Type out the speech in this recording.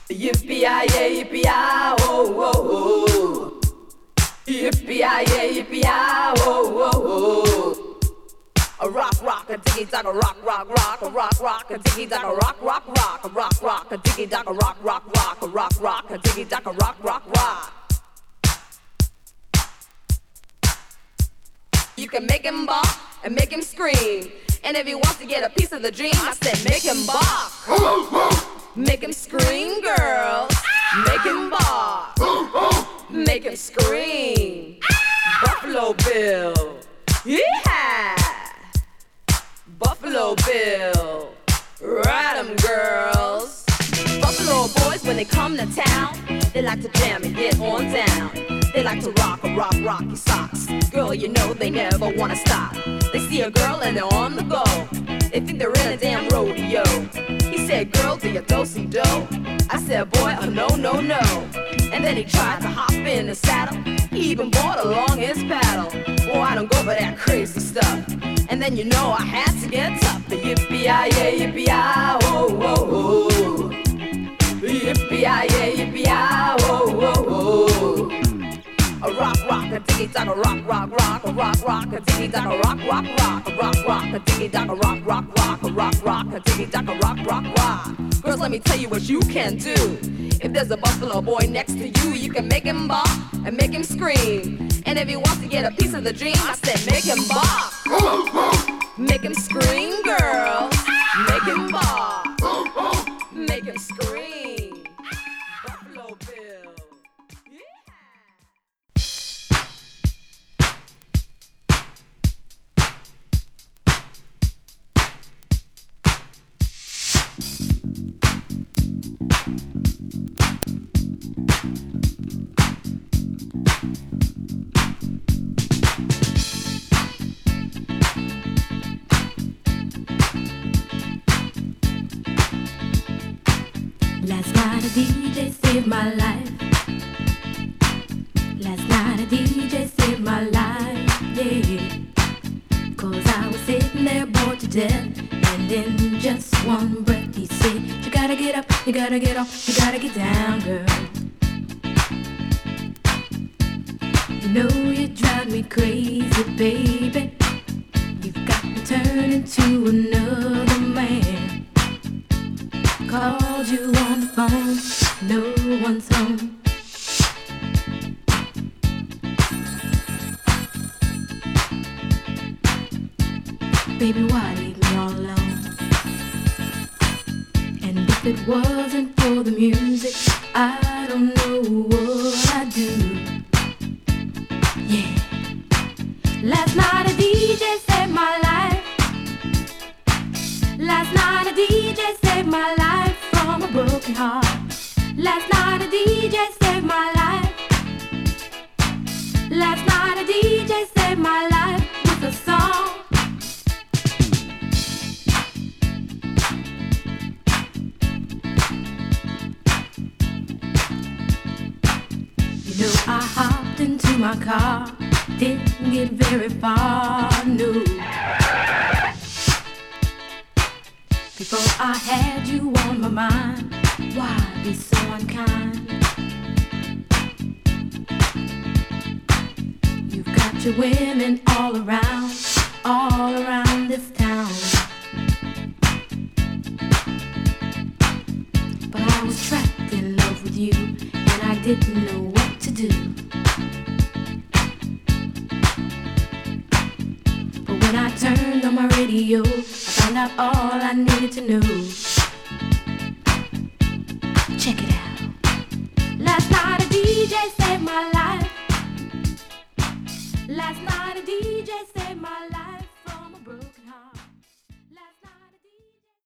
Yippee-yi-yay, yippee-yi, oh, oh, oh. Yippee-yi-yay, yippee-yi, oh, oh, oh. A rock, rock, a diggy dog, a rock, rock, rock, a rock, rock, a diggy dog, a rock, rock, rock, a rock, rock, a diggy dog, a rock, rock, rock, a rock, rock, a diggy dog, a rock, rock, rock. You can make him bop and make him scream. And if he wants to get a piece of the dream, I said make him bop. Make him scream, girls. Make him bop. Make him scream. Buffalo Bill. Yeah. Buffalo Bill. Ride 'em, girls. Buffalo boys, when they come to town, they like to jam and get on down. They like to rock your socks. Girl, you know they never wanna stop. They see a girl and they're on the go. They think they're in a damn rodeo. He said, girl, do you do-si-do? I said, boy, oh no, no, no. And then he tried to hop in the saddle. He even brought along his paddle. Boy, I don't go for that crazy stuff. And then you know I had to get tough. The yippee-yi-yay, yippee-yi, oh, oh, oh. Yippee-yi-yay, yippee-yi, oh, oh, oh. A rock, rock, a diggy dog, a rock, rock, rock, a rock, rock, a diggy dog, a rock, rock, rock, a rock, rock, a diggy dog, a rock, rock, rock, a rock, rock, a diggy dog, a rock, rock, rock. Girls, let me tell you what you can do. If there's a buffalo boy next to you, you can make him bop and make him scream. And if he wants to get a piece of the dream, I said make him bop. Make him scream, girls. Make him bop. Make him scream. Buffalo Bill. Last night a DJ saved my life. Last night a DJ saved my life, yeah. 'Cause I was sitting there bored to death, and in just one breath he said, you gotta get up, you gotta get off, you gotta get down, girl. You know you drive me crazy, baby. You've got me turning to another man. Called you on the phone, no one's home. Baby, why leave me all alone? And if it wasn't for the music, I don't know what I'd do. Yeah. Last night a DJ saved my life. Last night a DJ saved my life from a broken heart. Last night a DJ saved my life. Last night a DJ saved my life with a song. You know I hopped into my car, didn't get very far, no. Before I had you on my mind, why be so unkind? You've got your women all around this town. But I was trapped in love with you, and I didn't know what to do. But when I turned on my radio, I found out all I needed to know. Check it out. Last night a DJ saved my life. Last night a DJ saved